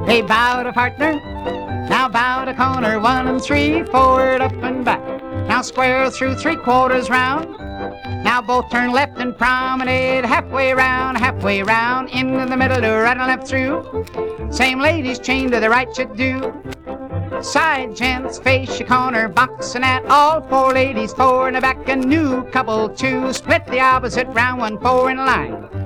They bow to partner, now bow to corner, 1 and 3, forward, up and back. Now square through 3/4 round. Now both turn left and promenade halfway round, into the middle to right and left through. Same ladies chained to the right should do. Side gents face your corner, boxing at all 4 ladies, 4 in the back, a new couple 2. Split the opposite round, 1, 4 in line.